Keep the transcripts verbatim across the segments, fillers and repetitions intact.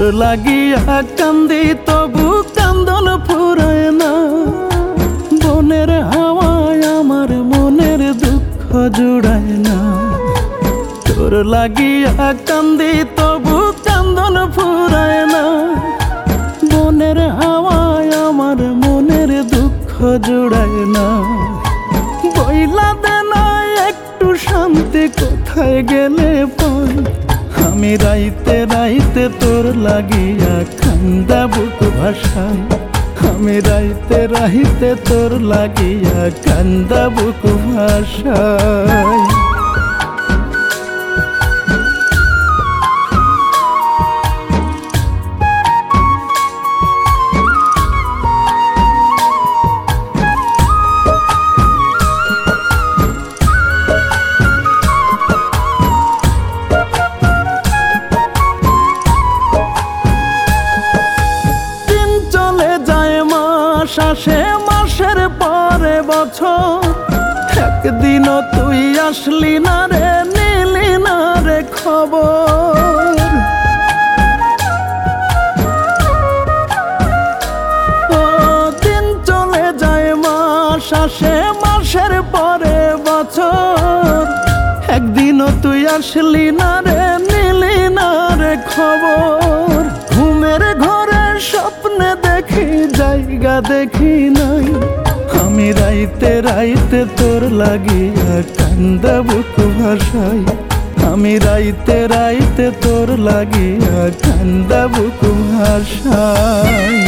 লাগিয়া কান্দি তবু কান্দন ফুরায় না। বনের হাওয়ায় আমার মনের দুঃখ জুড়ায় না। তোর লাগিয়া কান্দি তবু কান্দন ফুরায় না। বনের হাওয়ায় আমার মনের দুঃখ জুড়ায় না। বইলা দে না একটু শান্তি, কোথায় গেলে পাই। আমি রাইতে রাইতে তোর লাগিয়া কান্দা বুক ভাষায়। আমি রাইতে রাইতে তোর লাগিয়া কান্দা বুক ভাষায়। শ্বাসে মাসের পরে বছর, একদিনও তুই আসলি না রে, নিলি না রে খবর। ও দিন চলে যায় মাস আসে মাসের পরে বছর, একদিনও তুই আসলি না রে, নিলি না রে খবর। ঘুমের ঘরে স্বপ্নে দেখি জায়গা দেখি নাই। আমি রাইতে রাইতে তোর লাগিয়া কান্দা বুক ভাষায়। আমি রাইতে রাইতে তোর লাগিয়া কান্দা বুক ভাষায়।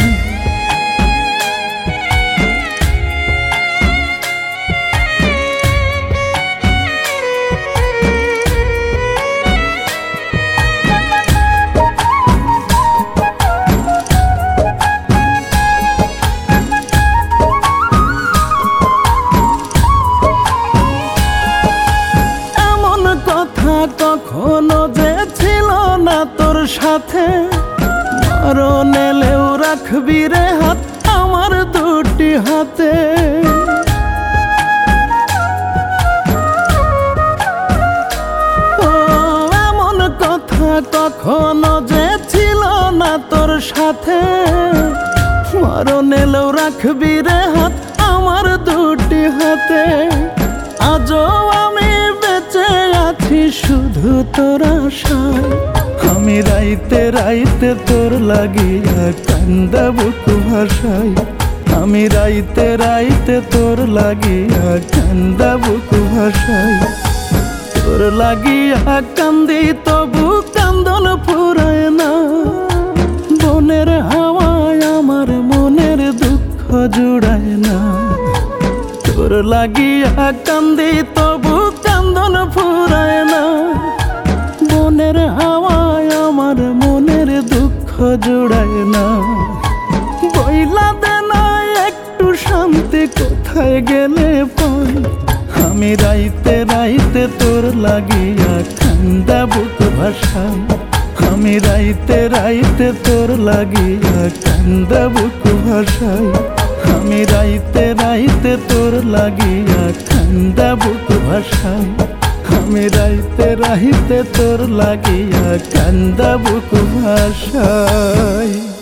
কখনো যে ছিল না তোর সাথে, মরণ এলেও রাখবি রে হাত আমার দুটি হাতে। ও এমন কথা কখনো যে ছিল না তোর সাথে, মরণ এলেও রাখবি রে হাত আমার দুটি হাতে। আজও আমি বেঁচে আছি শুধু তোর আশায়। আমি রাইতে রাইতে তোর লাগিয়া কান্দা বুক ভাষায়। আমি রাইতে রাইতে তোর লাগিয়া কান্দা বুক ভাষায়। তোর লাগিয়া কান্দি তবু কান্দন ফুরায় না। বনের হাওয়ায় আমার মনের দুঃখ জুড়ায় না। তোর লাগিয়া কান্দি তবু কান্দন ফুরায় না। বনের হাওয়ায় আমার মনের দুঃখ জুড়ায় না। বইলা দে না একটু শান্তি, কোথায় গেলে পাই। আমি রাইতে রাইতে তোর লাগিয়া কান্দা বুক ভাষায়। আমি রাইতে রাইতে তোর লাগিয়া কান্দা বুক ভাষায়। আমি রাইতে রাইতে তোর লাগিয়া কান্দা বুক ভাষায়। আমি রাইতে রাইতে তোর লাগিয়া কান্দা বুক ভাষায়।